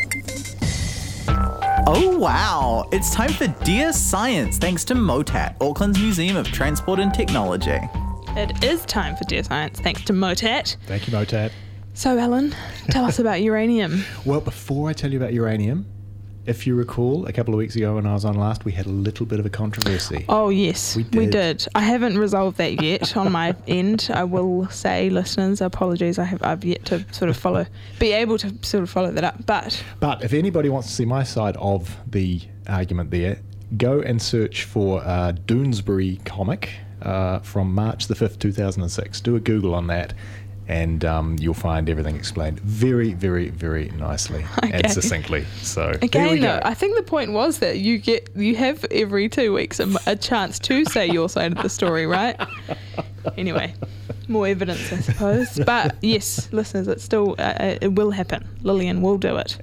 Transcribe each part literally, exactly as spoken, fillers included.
Oh wow, it's time for Dear Science thanks to MOTAT, Auckland's Museum of Transport and Technology. It is time for Dear Science thanks to MOTAT. Thank you, MOTAT. So Alan, tell us about uranium. Well, before I tell you about uranium, if you recall, a couple of weeks ago when I was on last, we had a little bit of a controversy. Oh yes, we did. we did. I haven't resolved that yet on my end. I will say, listeners, apologies. I have I've yet to sort of follow, be able to sort of follow that up. But but if anybody wants to see my side of the argument there, go and search for a Doonesbury comic uh, from March the fifth, two thousand six. Do a Google on that. And um, you'll find everything explained very, very, very nicely okay. and succinctly. So again, though, I think the point was that you get you have every two weeks a, a chance to say your side of the story, right? Anyway, more evidence, I suppose. But yes, listeners, it's still uh, it will happen. Lillian will do it.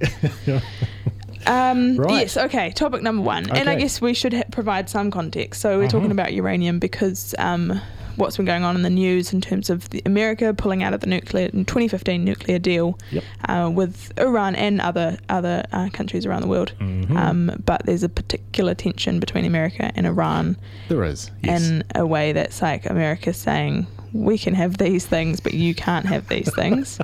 Um, right. Yes, okay, topic number one. Okay. And I guess we should ha- provide some context. So we're uh-huh. talking about uranium because um, what's been going on in the news in terms of the America pulling out of the nuclear in twenty fifteen nuclear deal yep. uh, with Iran and other other uh, countries around the world. Mm-hmm. Um, but there's a particular tension between America and Iran. There is, yes. In a way that's like America saying, we can have these things, but you can't have these things.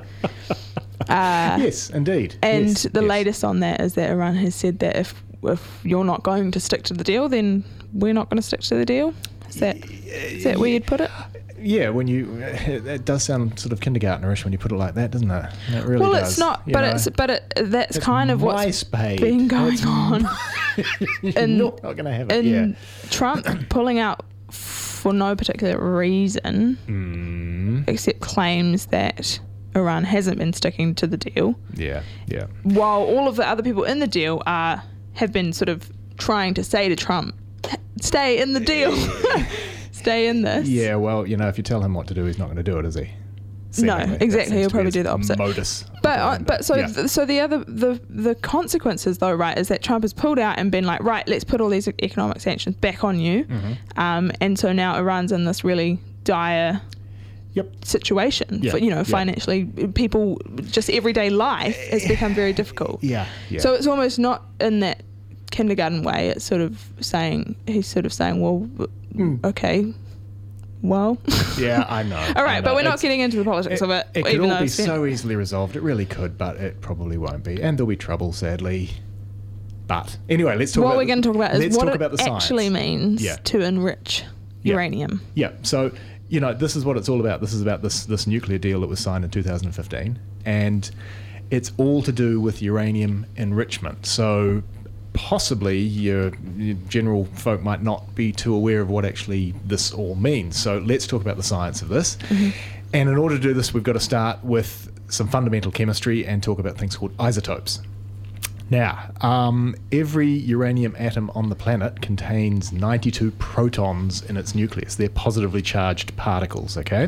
Uh, yes, indeed. And yes, the yes. latest on that is that Iran has said that if if you're not going to stick to the deal, then we're not going to stick to the deal. Is that is that where you'd put it? Yeah, when you it does sound sort of kindergartnerish when you put it like that, doesn't it? It really well, does. it's not, but know? it's but it that's it's kind of what's spade. been going it's on. You're in, not, not going to have it. In yeah. Trump pulling out for no particular reason, mm. except claims that Iran hasn't been sticking to the deal. Yeah, yeah. While all of the other people in the deal are have been sort of trying to say to Trump, stay in the deal. Stay in this. Yeah, well, you know, if you tell him what to do, he's not going to do it, is he? Seemingly. No, exactly. He'll probably do the opposite. Modus. But uh, but so yeah. th- so the other the the consequences though, right, is that Trump has pulled out and been like, right, let's put all these economic sanctions back on you, mm-hmm. um, and so now Iran's in this really dire. Yep. situation yeah. for, you know, yeah. financially, people, just everyday life has become very difficult. Yeah, yeah. So it's almost not in that kindergarten way. It's sort of saying, he's sort of saying, well, mm. okay, well. Yeah, I know. All right, know. but we're not it's, getting into the politics it, of it. It could all be so easily resolved. It really could, but it probably won't be. And there'll be trouble, sadly. But anyway, let's talk what about... What we're going to talk about is what about it the actually science. means yeah. to enrich yeah. uranium. Yeah, so... You know, this is what it's all about. This is about this this nuclear deal that was signed in two thousand fifteen, and it's all to do with uranium enrichment. So possibly your, your general folk might not be too aware of what actually this all means. So let's talk about the science of this. Mm-hmm. And in order to do this, we've got to start with some fundamental chemistry and talk about things called isotopes. Now, um, every uranium atom on the planet contains ninety-two protons in its nucleus. They're positively charged particles, okay?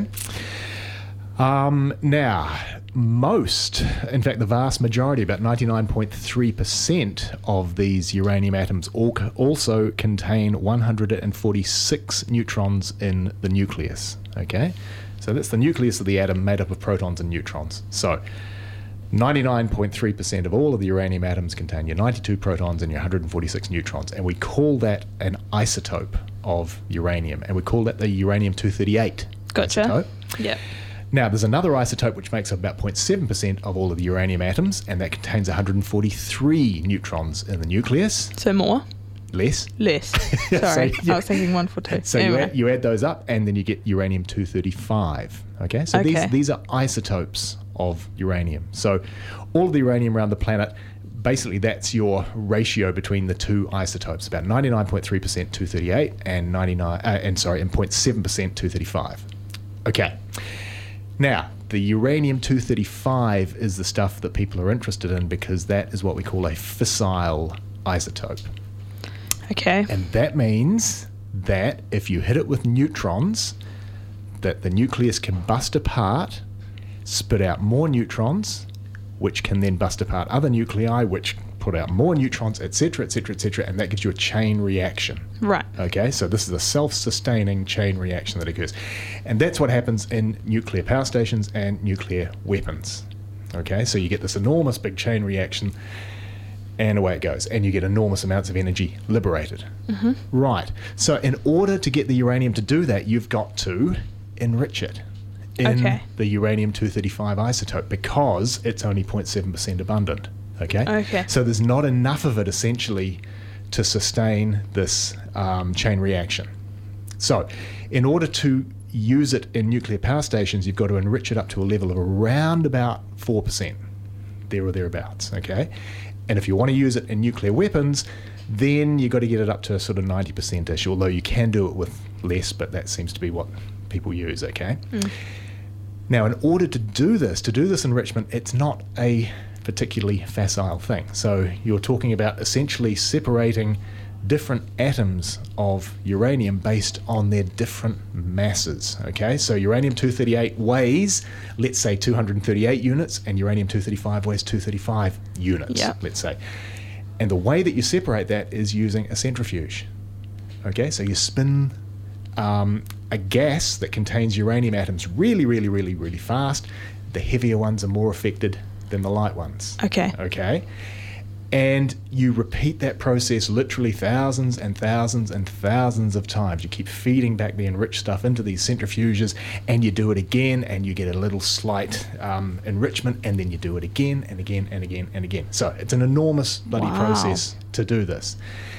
Um, now, most, in fact, the vast majority, about ninety-nine point three percent of these uranium atoms all, also contain one hundred forty-six neutrons in the nucleus, okay? So that's the nucleus of the atom made up of protons and neutrons. So ninety-nine point three percent of all of the uranium atoms contain your ninety-two protons and your one hundred forty-six neutrons, and we call that an isotope of uranium, and we call that the uranium two thirty-eight gotcha. isotope. Yep. Now, there's another isotope which makes up about zero point seven percent of all of the uranium atoms, and that contains one hundred forty-three neutrons in the nucleus. So more? Less. Less. Sorry, so, yeah. I was thinking one for two. So anyway. you, add, you add those up, and then you get uranium two thirty-five. Okay, so okay. these these are isotopes of uranium. So all of the uranium around the planet, basically that's your ratio between the two isotopes, about ninety-nine point three percent two thirty-eight and ninety-nine uh, and sorry, and zero point seven percent two thirty-five. Okay. Now, the uranium two thirty-five is the stuff that people are interested in because that is what we call a fissile isotope. Okay. And that means that if you hit it with neutrons, that the nucleus can bust apart, spit out more neutrons, which can then bust apart other nuclei, which put out more neutrons, et cetera, et cetera, et cetera, and that gives you a chain reaction. Right. Okay, so this is a self-sustaining chain reaction that occurs. And that's what happens in nuclear power stations and nuclear weapons. Okay, so you get this enormous big chain reaction And away it goes. And you get enormous amounts of energy liberated. Mm-hmm. Right. So in order to get the uranium to do that, you've got to enrich it in Okay. the uranium two thirty-five isotope because it's only zero point seven percent abundant. Okay? Okay. So there's not enough of it essentially to sustain this um, chain reaction. So in order to use it in nuclear power stations, you've got to enrich it up to a level of around about four percent, there or thereabouts. Okay? And if you want to use it in nuclear weapons, then you've got to get it up to a sort of ninety percent-ish, although you can do it with less, but that seems to be what people use, okay? Mm. Now, in order to do this, to do this enrichment, it's not a particularly facile thing. So you're talking about essentially separating different atoms of uranium based on their different masses, okay? So uranium two thirty-eight weighs, let's say, two hundred thirty-eight units, and uranium two thirty-five weighs two hundred thirty-five units, Yeah. let's say. And the way that you separate that is using a centrifuge, okay? So you spin um, a gas that contains uranium atoms really, really, really, really fast. The heavier ones are more affected than the light ones. Okay. Okay? And you repeat that process literally thousands and thousands and thousands of times. You keep feeding back the enriched stuff into these centrifuges, and you do it again, and you get a little slight um, enrichment, and then you do it again and again and again and again. So it's an enormous bloody Wow. process to do this.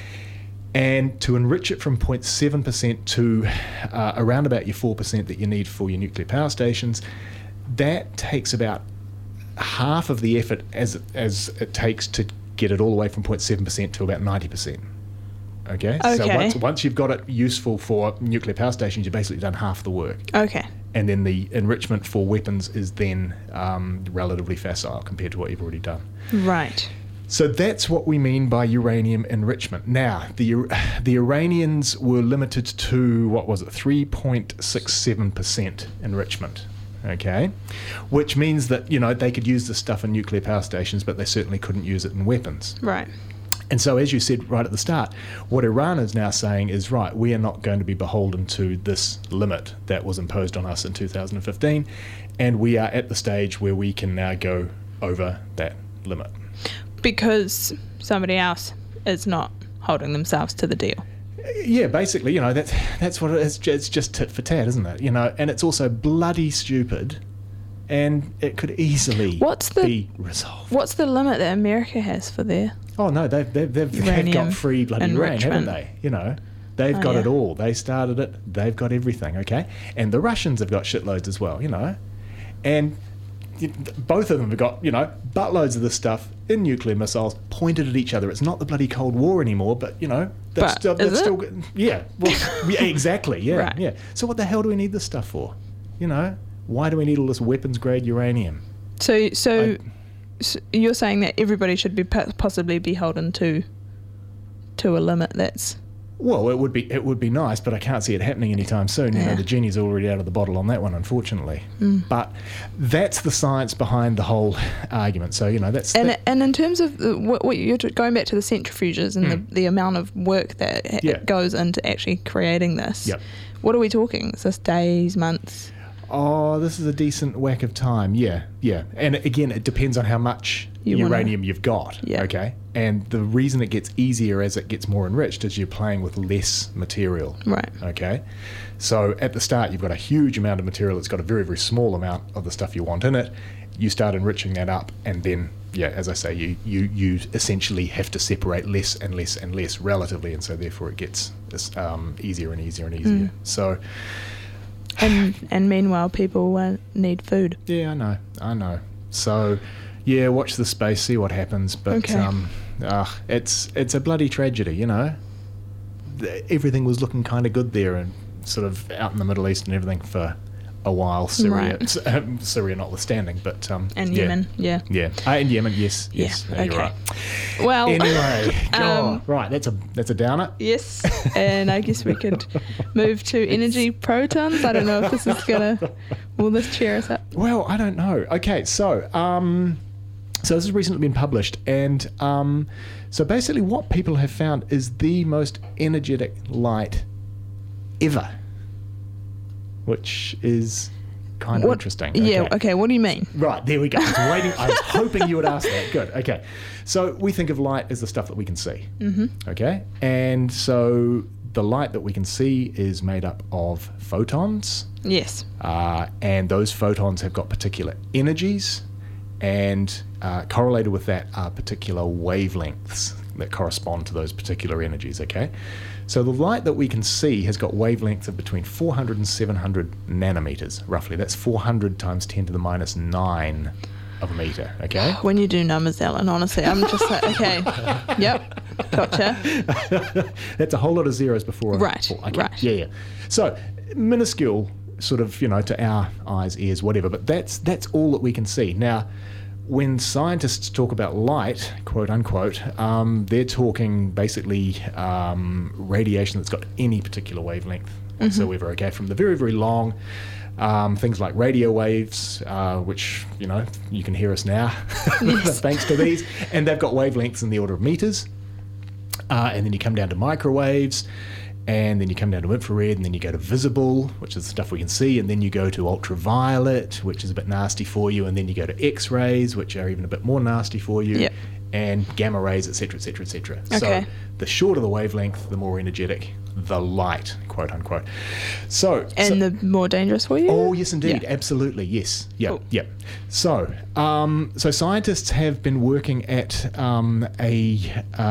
And to enrich it from zero point seven percent to uh, around about your four percent that you need for your nuclear power stations, that takes about half of the effort as as it takes to get it all the way from zero point seven percent to about ninety percent. Okay? So Okay. once, once you've got it useful for nuclear power stations, you've basically done half the work. Okay. And then the enrichment for weapons is then um, relatively facile compared to what you've already done. Right. So that's what we mean by uranium enrichment. Now, the the Iranians were limited to, what was it, three point six seven percent enrichment, okay? Which means that, you know, they could use this stuff in nuclear power stations, but they certainly couldn't use it in weapons. Right. And so, as you said right at the start, what Iran is now saying is, right, we are not going to be beholden to this limit that was imposed on us in two thousand fifteen, and we are at the stage where we can now go over that limit. Because somebody else is not holding themselves to the deal. Yeah, basically, you know, that's that's what it is. It's just tit for tat, isn't it? You know, and it's also bloody stupid, and it could easily What's the- be resolved. What's the limit that America has for their... Oh no, they've they've they've, they've Uranium got free bloody uranium, haven't enrichment. they? You know, they've Oh, got yeah. it all. They started it. They've got everything. Okay, and the Russians have got shitloads as well. You know, and you- both of them have got, you know, buttloads of this stuff in nuclear missiles pointed at each other. It's not the bloody Cold War anymore, but you know, that's But still, that's is it? still good. Yeah, well, yeah, exactly. Yeah, Right. yeah. So what the hell do we need this stuff for? You know, why do we need all this weapons grade uranium? So, so, I- so you're saying that everybody should be po- possibly beholden to to a limit that's... Well, it would be it would be nice, but I can't see it happening anytime soon. You know, Yeah. the genie's already out of the bottle on that one, unfortunately. Mm. But that's the science behind the whole argument. So you know, that's And that- and in terms of the, what, what you're t- going back to the centrifuges and Mm. the, the amount of work that ha- Yeah. goes into actually creating this. Yep. What are we talking? Is this days, months? oh, this is a decent whack of time. Yeah, yeah. And again, it depends on how much You wanna- uranium you've got. Yeah. Okay. And the reason it gets easier as it gets more enriched is you're playing with less material. Right. Okay, so at the start you've got a huge amount of material that's got a very very small amount of the stuff you want in it. You start enriching that up, and then yeah, as I say, you you you essentially have to separate less and less and less relatively, and so therefore it gets this, um, easier and easier and easier. Mm. So And and meanwhile, people uh, need food. yeah, I know, I know. So yeah, watch the space, see what happens. But Okay. um, uh, it's it's a bloody tragedy, you know. The- Everything was looking kind of good there, and sort of out in the Middle East and everything for a while. Syria, Right. um, Syria notwithstanding, but um, And yeah, Yemen, yeah. yeah, uh, and Yemen, yes, Yeah, yes, no, you're okay. right. Well, Anyway, um, God, right, that's a that's a downer. yes, and I guess we could move to energy protons. I don't know if this is gonna. Will this cheer us up? Well, I don't know. Okay, so um, so this has recently been published, and um, so basically, what people have found is the most energetic light ever, which is kind of What- interesting. Yeah. Okay. What do you mean? Right, there we go. I was waiting. I was hoping you would ask that. Good. Okay. So we think of light as the stuff that we can see. Mm-hmm. Okay. And so the light that we can see is made up of photons, Yes. uh, and those photons have got particular energies, and uh, correlated with that are particular wavelengths that correspond to those particular energies. Okay. So the light that we can see has got wavelengths of between four hundred and seven hundred nanometers, roughly. That's four hundred times ten to the minus nine of a meter, okay? When you do numbers, Alan, honestly, I'm just like, okay, yep, gotcha. That's a whole lot of zeros before. a Right, four. Okay. right. Yeah, yeah. So minuscule, sort of, you know, to our eyes, ears, whatever, but that's that's all that we can see. Now, when scientists talk about light, quote unquote, um, they're talking basically um, radiation that's got any particular wavelength whatsoever, mm-hmm. okay? From the very, very long, um, things like radio waves, uh, which, you know, you can hear us now, Yes. thanks to these, and they've got wavelengths in the order of meters. Uh, and then you come down to microwaves, and then you come down to infrared, and then you go to visible, which is the stuff we can see, and then you go to ultraviolet, which is a bit nasty for you, and then you go to X-rays, which are even a bit more nasty for you, Yep. and gamma rays, et cetera, et cetera, et cetera. Okay. So the shorter the wavelength, the more energetic the light, quote unquote. So And so, the more dangerous for you? Oh, yes, indeed. Yeah. Absolutely, yes. Yeah, Cool. yeah. So, um, so scientists have been working at um, a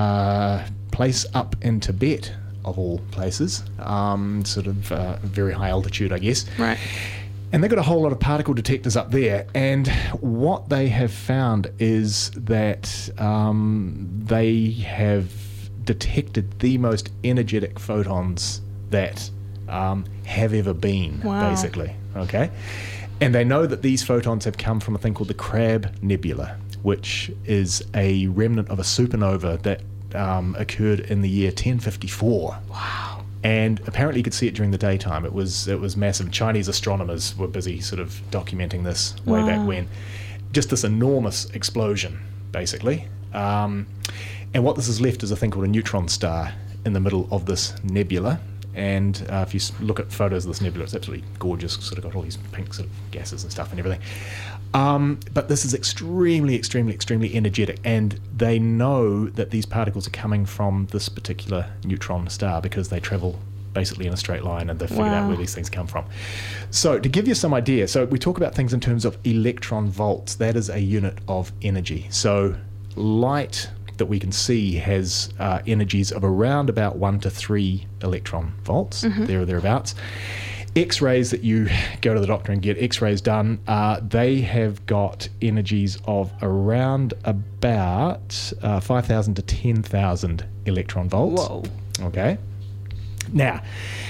uh, place up in Tibet, of all places, um, sort of uh, very high altitude, I guess. Right. And they've got a whole lot of particle detectors up there. And what they have found is that um, they have detected the most energetic photons that um, have ever been, Wow. basically. Okay? And they know that these photons have come from a thing called the Crab Nebula, which is a remnant of a supernova that um, occurred in the year ten fifty-four. Wow. And apparently you could see it during the daytime. It was it was massive. Chinese astronomers were busy sort of documenting this way back Wow. when. Just this enormous explosion, basically. Um, and what this has left is a thing called a neutron star in the middle of this nebula. And uh, if you s- look at photos of this nebula, it's absolutely gorgeous. Sort of got all these pink sort of gases and stuff and everything. Um, but this is extremely, extremely, extremely energetic. And they know that these particles are coming from this particular neutron star because they travel basically in a straight line, and they figured out Wow. where these things come from. So to give you some idea, so we talk about things in terms of electron volts. That is a unit of energy. So light that we can see has uh, energies of around about one to three electron volts, Mm-hmm. there or thereabouts. X-rays that you go to the doctor and get X-rays done, uh, they have got energies of around about uh, five thousand to ten thousand electron volts. Whoa. Okay. Now,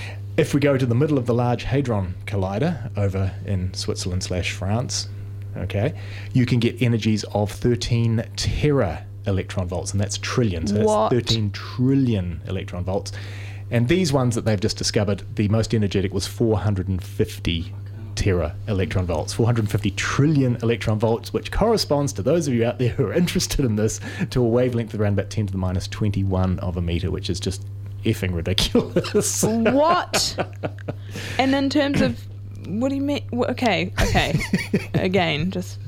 if we go to the middle of the Large Hadron Collider over in Switzerland slash France, okay, you can get energies of thirteen tera electron volts, and that's trillion. So that's What? thirteen trillion electron volts. And these ones that they've just discovered, the most energetic was four hundred fifty tera electron volts, four hundred fifty trillion electron volts, which corresponds to those of you out there who are interested in this to a wavelength of around about ten to the minus twenty-one of a meter, which is just effing ridiculous. What? And in terms of, what do you mean? wh- Okay, okay. Again, just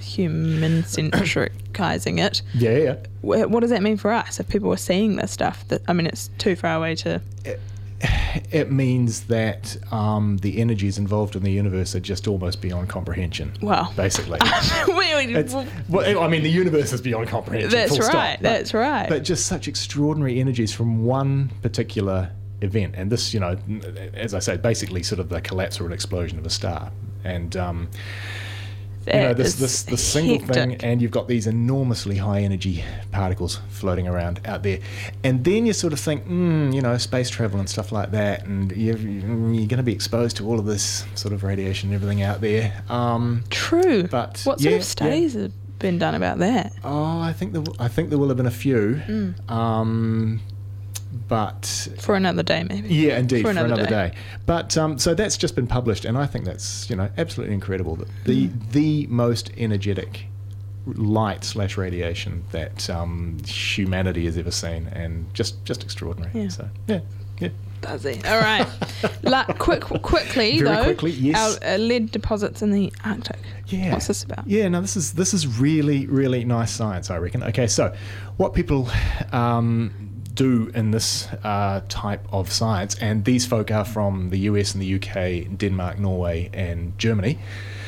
human-centricizing it. yeah, yeah. Wh- What does that mean for us if people are seeing this stuff? That I mean, it's too far away to. It means that um, the energies involved in the universe are just almost beyond comprehension. Wow. Basically. Wait, It's, well, well, I mean, the universe is beyond comprehension. That's full stop. right, But- that's right. But just such extraordinary energies from one particular event, and this, you know, as I said, basically sort of the collapse or an explosion of a star, and um, you know, that this is this the single thing, hectic. and you've got these enormously high energy particles floating around out there, and then you sort of think, mm, you know, space travel and stuff like that, and you're, you're going to be exposed to all of this sort of radiation and everything out there. Um, True. but What sort yeah, of studies have been done about that? Oh, I think there, w- I think there will have been a few, Mm. um, but For another day, maybe. yeah, indeed, For for another another, day. day. But um, so that's just been published, and I think that's, you know, absolutely incredible. That the Mm. the most energetic light slash radiation that um, humanity has ever seen, and just just extraordinary. Yeah. So yeah, yeah. Does he? All right. La- quick, quickly Very though. quickly, yes. Our uh, lead deposits in the Arctic. Yeah. What's this about? Yeah, no, this is this is really, really nice science, I reckon. Okay, so what people um, do in this uh, type of science, and these folk are from the U S and the U K, Denmark, Norway, and Germany,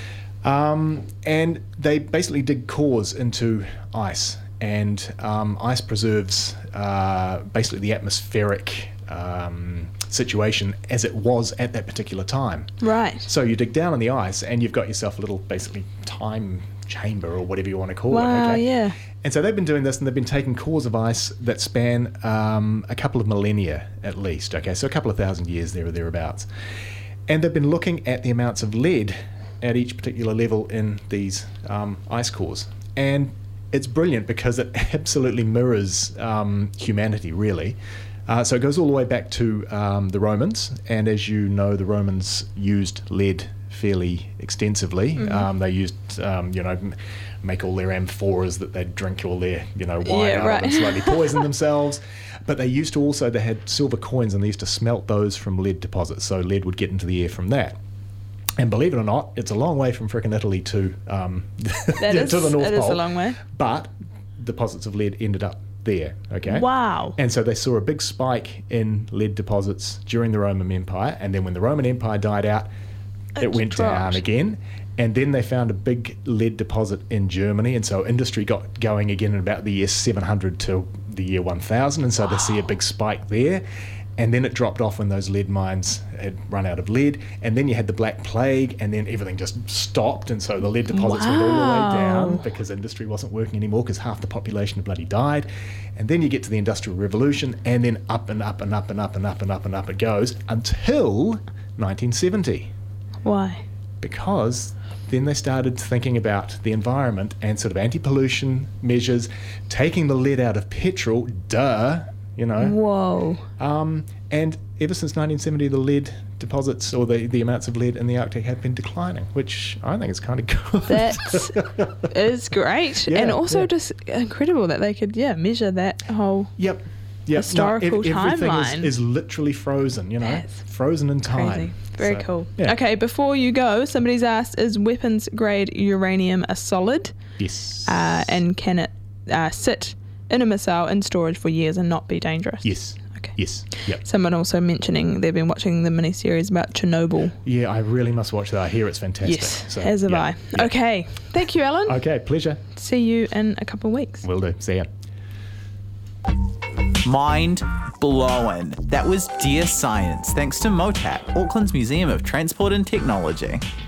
um, and they basically dig cores into ice, and um, ice preserves uh, basically the atmospheric um, situation as it was at that particular time. Right. So you dig down in the ice and you've got yourself a little, basically, time chamber or whatever you want to call Wow, it. Okay? yeah. And so they've been doing this, and they've been taking cores of ice that span um, a couple of millennia at least. Okay, so a couple of thousand years there or thereabouts. And they've been looking at the amounts of lead at each particular level in these um, ice cores. And it's brilliant because it absolutely mirrors um, humanity, really. Uh, so it goes all the way back to um, the Romans, and as you know, the Romans used lead fairly extensively. Mm-hmm. Um, they used, um, you know, m- make all their amphores that they'd drink all their, you know, wine Yeah, out right. of and slowly poison themselves. But they used to also, they had silver coins, and they used to smelt those from lead deposits, so lead would get into the air from that. And believe it or not, it's a long way from frickin' Italy to um, That to is, the North it Pole. is a long way. But deposits of lead ended up there, okay? Wow. And so they saw a big spike in lead deposits during the Roman Empire, and then when the Roman Empire died out, it, It went dropped. down again. And then they found a big lead deposit in Germany, and so industry got going again in about the year seven hundred to the year one thousand, and so they see a big spike there. And then it dropped off when those lead mines had run out of lead. And then you had the Black Plague, and then everything just stopped. And so the lead deposits went all the way Wow. down because industry wasn't working anymore because half the population had bloody died. And then you get to the Industrial Revolution, and then up and up and up and up and up and up and up it goes until nineteen seventy. Why? Because then they started thinking about the environment and sort of anti-pollution measures, taking the lead out of petrol, duh, you know. Whoa. Um, and ever since nineteen seventy, the lead deposits or the, the amounts of lead in the Arctic have been declining, which I think is kind of good. That is great. Yeah, and also yeah. just incredible that they could, yeah, measure that whole... Yep. Yep. Historical no, ev- everything timeline. is, is literally frozen, you know, That's frozen in time. Crazy. Very So, cool. yeah. Okay, before you go, somebody's asked, is weapons grade uranium a solid? Yes. Uh, and can it uh, sit in a missile in storage for years and not be dangerous? yes. Okay. Yes. Yep. Someone also mentioning they've been watching the miniseries about Chernobyl. Yeah, I really must watch that. I hear it's fantastic. Yes, So, as have yeah, I. yeah. Okay. Thank you, Alan. Okay, pleasure. See you in a couple of weeks. Will do. See ya. Mind blowing. That was Dear Science, thanks to MOTAT, Auckland's Museum of Transport and Technology.